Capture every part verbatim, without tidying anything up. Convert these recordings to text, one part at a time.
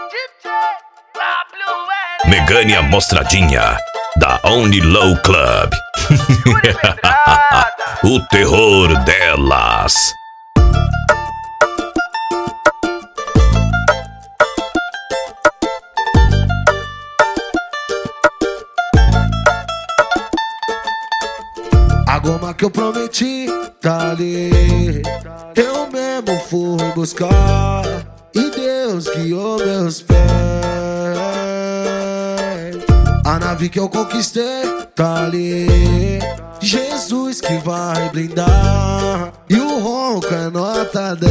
Megane Amostradinha da Only Low Club. O terror delas. A goma que eu prometi tá ali, eu mesmo fui buscar, e Deus guiou meus pés. A nave que eu conquistei tá ali, Jesus que vai blindar, e o ronco é nota dez.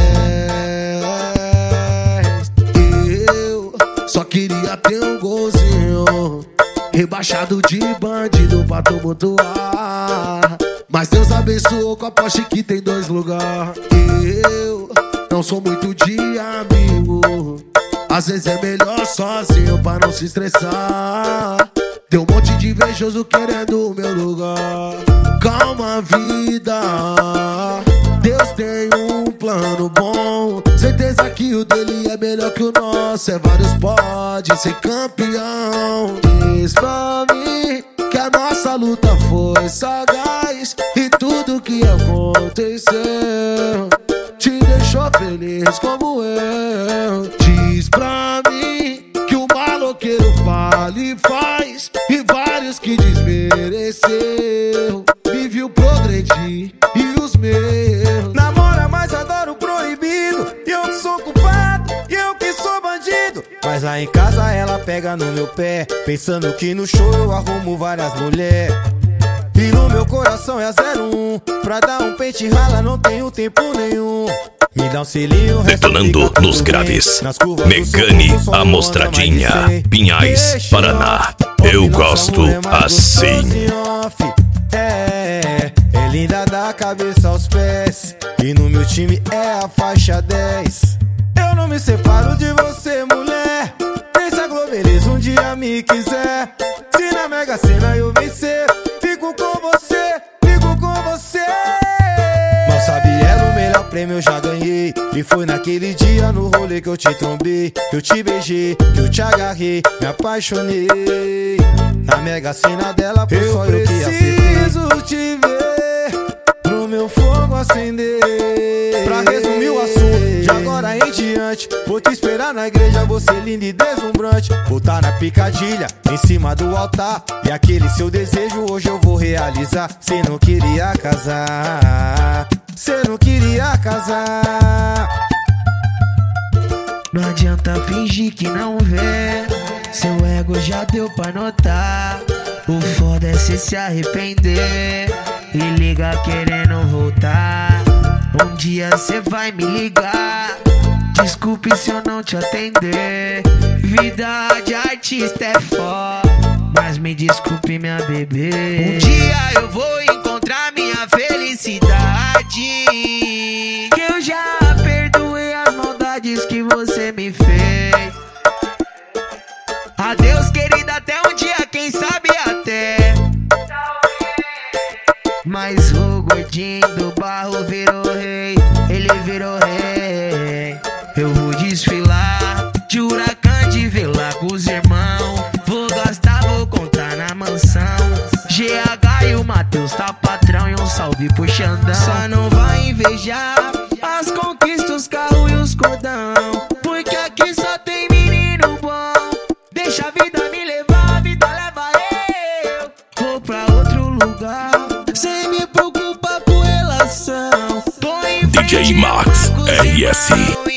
Eu só queria ter um golzinho, rebaixado de bandido pra tumultuar, mas Deus abençoou com a Porsche que tem dois lugares. Eu não sou muito de amigo, às vezes é melhor sozinho pra não se estressar. Tem um monte de invejoso querendo o meu lugar. Calma, vida, Deus tem um plano bom, certeza que o dele é melhor que o nosso. É vários pode ser campeão. Diz pra mim que a nossa luta foi sagaz, e tudo que aconteceu te deixou feliz como eu. Diz pra mim que o maloqueiro fala e faz, e vários que desmereceu me viu progredir, e os meus namora, mas adoro o proibido, e eu que sou culpado, e eu que sou bandido. Mas lá em casa ela pega no meu pé, pensando que no show eu arrumo várias mulheres. E no meu coração é zero um, pra dar um pente rala não tenho tempo nenhum. Me dá um selinho, detonando nos graves. Megane Amostradinha, Pinhais, Paraná. Eu gosto assim. É, é linda da cabeça aos pés, e no meu time é a faixa dez. Eu não me separo de você, mulher, nem se a Globeleza um dia me quiser. Se na Mega Sena eu vencer, fico com você, fico com você. Mal sabe ela, o melhor prêmio eu já ganhei, e foi naquele dia no rolê que eu te trombei, que eu te beijei, que eu te agarrei, me apaixonei. Na Mega Sena dela foi só eu que acertei. Preciso te ver pro meu fogo acender. Pra resumir o assunto, de agora em diante vou te esperar na igreja, você linda e deslumbrante. Vou tá na picadilha, em cima do altar, e aquele seu desejo hoje eu vou realizar. Cê não queria casar, cê não queria casar. Não adianta fingir que não vê, seu ego já deu pra notar. O foda é cê se arrepender e liga querendo voltar. Um dia cê vai me ligar, desculpe se eu não te atender. Vida de artista é foda, mas me desculpe minha bebê. Um dia eu vou encontrar minha felicidade, que eu já perdoei as maldades que você me fez. Adeus querida, até um dia, quem sabe até. Mas o gordinho do barro virou rei, ele virou rei. Eu vou desfilar de huracão de vela com os irmãos, vou gastar, vou contar na mansão. G H e o Matheus tá patrão, e um salve pro Xandão. Só não vai invejar as conquistas, os carros e os cordão, porque aqui só tem menino bom. Deixa a vida me levar, a vida leva eu. Vou pra outro lugar, sem me preocupar com relação. Tô em D J Max R S.